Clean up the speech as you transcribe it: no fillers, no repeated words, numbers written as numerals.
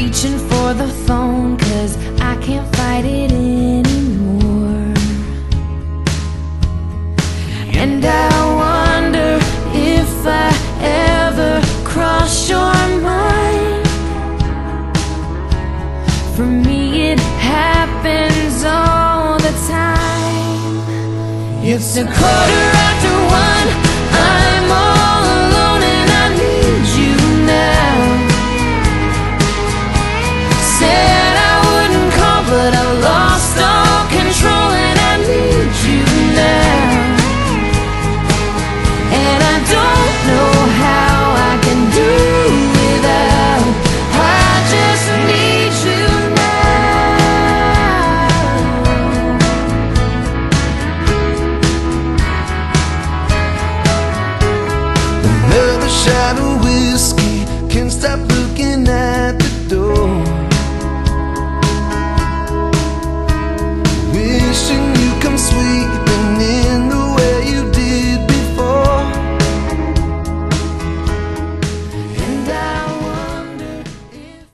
reaching for the phone 'cause I can't fight it anymore. And I wonder if I ever cross your mind. For me it happens all the time. It's 1:15.